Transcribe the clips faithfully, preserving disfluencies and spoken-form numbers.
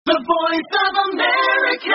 The Voice of America.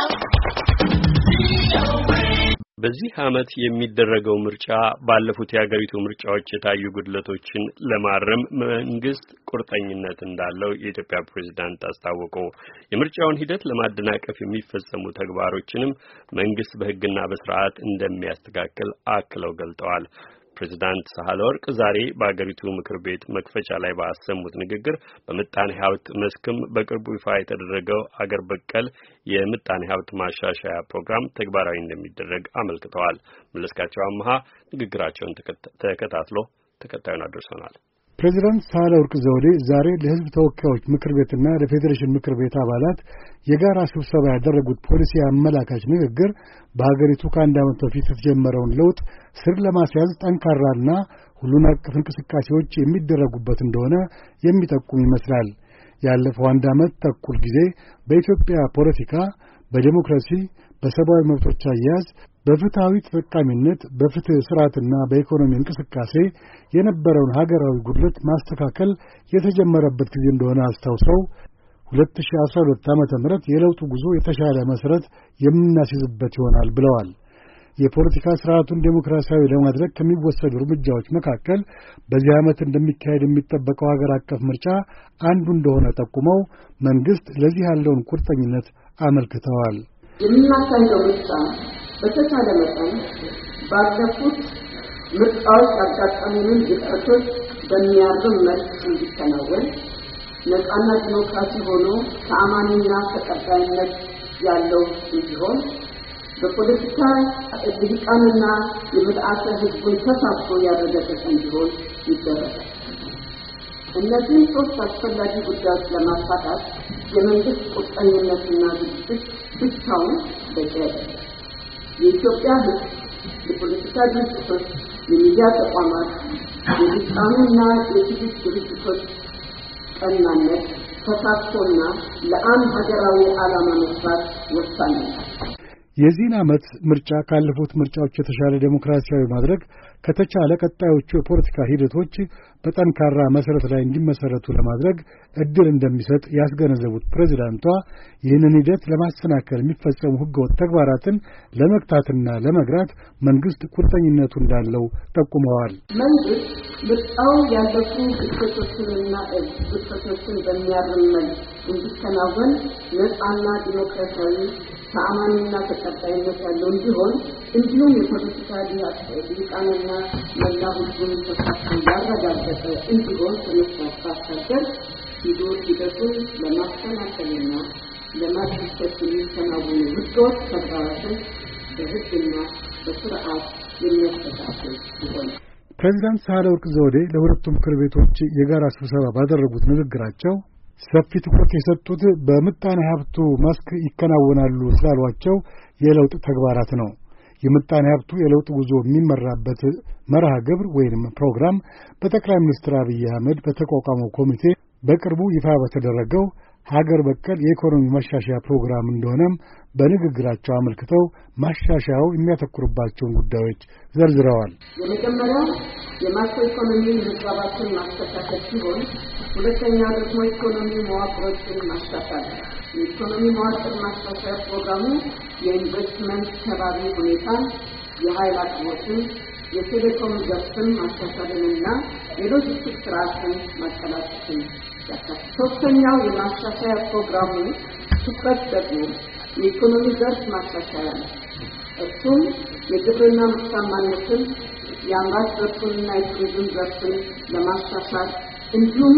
በዚህ ዓመት የሚደረገው ምርጫ ባለፉት የሀገሪቱ ምርጫዎች የታዩ ጉድለቶችን ለማረም መንግስት ቁርጠኝነት እንዳለው የኢትዮጵያ ፕሬዝዳንት አስታወቁ። የምርጫውን ሂደት ለማደናቀፍ የሚፈጸሙ ተግባሮችንም መንግስት በሕግና በስርዓት እንደሚያስተካክል አክለው ገልጠዋል። ፕሬዝዳንት ሳህለወርቅ ዛሬ በአገሪቱ ምክር ቤት መክፈቻ ላይ ባሰሙት ንግግር በምጣኔ ሀብት መስክም በቅርቡ ይፋ የተደረገው አገር በቀል የምጣኔ ሀብት ማሻሻያ ፕሮግራም ተግባራዊ እንደሚደረግ አመልክተዋል። መለስካቸው አማሃ ንግግራቸውን ተከታትሎ ተከታዩን አድርሶናል። ፕሬዝዳንት ሳህለወርቅ ዘውዴ ዛሬ ለሕዝብ ተወካዮች ምክር ቤትና ለፌዴሬሽን ምክር ቤት አባላት የጋራ ስብሰባ ያደረጉት ፖሊሲ አመላካች ንግግር በሀገሪቱ ከአንድ ዓመት በፊት የተጀመረውን ለውጥ ስር ለማስያዝ ጠንካራና ሁሉን አቀፍ እንቅስቃሴዎች የሚደረጉበት እንደሆነ የሚጠቁም ይመስላል። ያለፈው አንድ ዓመት ተኩል ጊዜ በኢትዮጵያ ፖለቲካ፣ በዲሞክራሲ፣ በሰብአዊ መብቶች አያያዝ፣ በፍትሃዊ ተጠቃሚነት፣ በፍትህ ስርዓትና በኢኮኖሚ እንቅስቃሴ የነበረውን ሀገራዊ ጉድለት ማስተካከል የተጀመረበት ጊዜ እንደሆነ አስታውሰው ሁለት ሺህ አስራ ሁለት ዓመተ ምህረት የለውጡ ጉዞ የተሻለ መሰረት የምናስይዝበት ይሆናል ብለዋል። የፖለቲካ ስርዓቱን ዴሞክራሲያዊ ለማድረግ ከሚወሰዱ እርምጃዎች መካከል በዚህ ዓመት እንደሚካሄድ የሚጠበቀው ሀገር አቀፍ ምርጫ አንዱ እንደሆነ ጠቁመው መንግስት ለዚህ ያለውን ቁርጠኝነት አመልክተዋል። የምናካሄደው ምርጫ በተቻለ መጠን ባለፉት ምርጫዎች ያጋጠሙንን ግጭቶች በሚያርም መልክ እንዲከናወን ነፃና ዲሞክራሲ ሆኖ ተአማኒና ተቀባይነት ያለው እንዲሆን በፖለቲካ ልሂቃንና የምልአተ ሕዝቡን ተሳትፎ ያረጋገጠ እንዲሆን ይደረጋል። እነዚህ ሶስት አስፈላጊ ጉዳዮች ለማሳካት የመንግስት ቁርጠኝነትና ዝግጅት ብቻውን በቂ አይደለም። የኢትዮጵያ ሕዝብ፣ የፖለቲካ ድርጅቶች፣ የሚዲያ ተቋማት፣ የልሂቃንና የሲቪክ ድርጅቶች ቀናነት ተሳትፎና ለአንድ ሀገራዊ ዓላማ መስራት ወሳኝ ነው። የዚህን ዓመት ምርጫ ካለፉት ምርጫዎች የተሻለ ዴሞክራሲያዊ ማድረግ ከተቻለ ቀጣዮቹ የፖለቲካ ሂደቶች በጠንካራ መሰረት ላይ እንዲመሰረቱ ለማድረግ እድል እንደሚሰጥ ያስገነዘቡት ፕሬዝዳንቷ ይህንን ሂደት ለማሰናከል የሚፈጸሙ ህገወጥ ተግባራትን ለመግታትና ለመግራት መንግስት ቁርጠኝነቱ እንዳለው ጠቁመዋል። መንግስት ምርጫው ያለፉ ግጭቶችንና ግጭቶችን በሚያርም መልክ እንዲከናወን ነፃና ዲሞክራሲያዊ ተአማኒና ተቀባይነት ያለው እንዲሆን እንዲሁም የፖለቲካ ልሂቃንና መላ ህዝቡን ተሳትፎ ያረጋገጠ እንዲሆን ከመስራት ባሻገር ሂደቱን ለማስተናከልና ለማስፈጸም የሚከናወኑ ህገወጥ ተግባራትን በህግና በስርዓት የሚያስተካክል ይሆናል። ፕሬዝዳንት ሳህለወርቅ ዘውዴ ለሁለቱ ምክር ቤቶች የጋራ ስብሰባ ባደረጉት ንግግራቸው ሰፊ ትኩረት የሰጡት በምጣኔ ሀብቱ መስክ ይከናወናሉ ስላሏቸው የለውጥ ተግባራት ነው። የምጣኔ ሀብቱ የለውጥ ጉዞ የሚመራበት መርሃ ግብር ወይም ፕሮግራም በጠቅላይ ሚኒስትር አብይ አህመድ በተቋቋመው ኮሚቴ በቅርቡ ይፋ በተደረገው ሀገር በቀል የኢኮኖሚ ማሻሻያ ፕሮግራም እንደሆነም በንግግራቸው አመልክተው ማሻሻያው የሚያተኩርባቸውን ጉዳዮች ዘርዝረዋል። የመጀመሪያው የማክሮ ኢኮኖሚ መዛባትን ማስተካከል ሲሆን፣ ሁለተኛው ደግሞ ኢኮኖሚ መዋቅሮችን ማሻሻል። የኢኮኖሚ መዋቅር ማሻሻያ ፕሮግራሙ የኢንቨስትመንት ከባቢ ሁኔታን፣ የኃይል አቅርቦትን፣ የቴሌኮም ዘርፍን ማሻሻልንና የሎጂስቲክ ስርዓትን ማቀላጠፍን ያካትታል። ሶስተኛው የማሻሻያ ፕሮግራሙ ትኩረት ደግሞ የኢኮኖሚ ዘርፍ ማሻሻያ ነው። እሱም የግብርና ምርታማነትን፣ የአምራች ዘርፉንና የቱሪዝም ዘርፍን ለማሻሻል እንዲሁም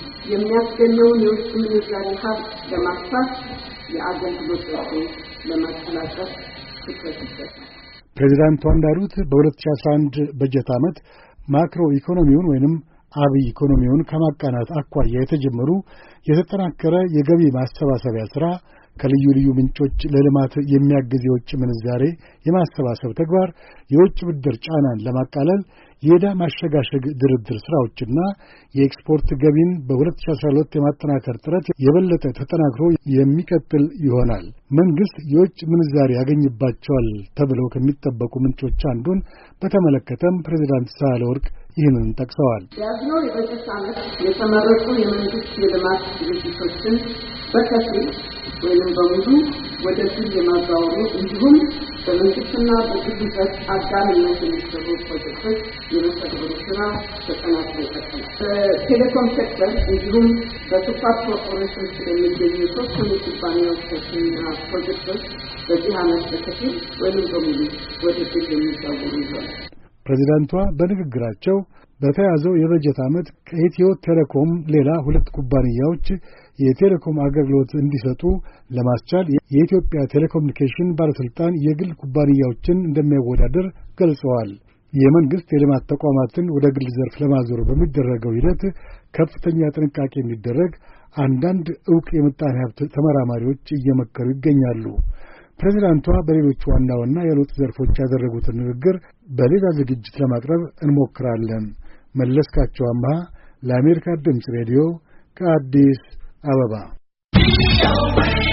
የሚያስገኘውን የውጭ ምንዛሪ ሀብት ለማስፋት የአገልግሎት ዘርፉን ለማቀላጠፍ ትኩረት ይሰጣል። ፕሬዝዳንቷ እንዳሉት በሁለት ሺህ አስራ አንድ በጀት ዓመት ማክሮ ኢኮኖሚውን ወይንም አብይ ኢኮኖሚውን ከማቃናት አኳያ የተጀመሩ የተጠናከረ የገቢ ማሰባሰቢያ ሥራ፣ ከልዩ ልዩ ምንጮች ለልማት የሚያግዝ የውጭ ምንዛሬ የማሰባሰብ ተግባር፣ የውጭ ብድር ጫናን ለማቃለል የዕዳ ማሸጋሸግ ድርድር ሥራዎችና የኤክስፖርት ገቢን በሁለት ሺህ አስራ ሁለት የማጠናከር ጥረት የበለጠ ተጠናክሮ የሚቀጥል ይሆናል። መንግሥት የውጭ ምንዛሬ ያገኝባቸዋል ተብለው ከሚጠበቁ ምንጮች አንዱን በተመለከተም ፕሬዝዳንት ሳህለወርቅ ይህንን ጠቅሰዋል። ያዝነው የበጀት ዓመት የተመረጡ የመንግስት የልማት ድርጅቶችን በከፊል ወይም በሙሉ ወደ ግል የማዛወሩ እንዲሁም በመንግስትና በግል ዘርፍ አጋርነት የሚሰሩ ፕሮጀክቶች የመተግበሩ ስራ ተጠናክሮ ይቀጥላል። በቴሌኮም ሴክተር እንዲሁም በሱፐር ኮርፖሬሽን ስለሚገኙ ሶስቱን ኩባንያዎችና ፕሮጀክቶች በዚህ ዓመት በከፊል ወይም በሙሉ ወደ ግል የሚዛወሩ ይሆናል። ፕሬዚዳንቷ በንግግራቸው በተያዘው የበጀት ዓመት ከኢትዮ ቴሌኮም ሌላ ሁለት ኩባንያዎች የቴሌኮም አገልግሎት እንዲሰጡ ለማስቻል የኢትዮጵያ ቴሌኮሙኒኬሽን ባለስልጣን የግል ኩባንያዎችን እንደሚያወዳደር ገልጸዋል። የመንግስት የልማት ተቋማትን ወደ ግል ዘርፍ ለማዞር በሚደረገው ሂደት ከፍተኛ ጥንቃቄ እንዲደረግ አንዳንድ ዕውቅ የምጣኔ ሀብት ተመራማሪዎች እየመከሩ ይገኛሉ። ፕሬዚዳንቷ በሌሎች ዋና ዋና የለውጥ ዘርፎች ያደረጉትን ንግግር በሌላ ዝግጅት ለማቅረብ እንሞክራለን። መለስካቸው አምሃ ለአሜሪካ ድምፅ ሬዲዮ ከአዲስ አበባ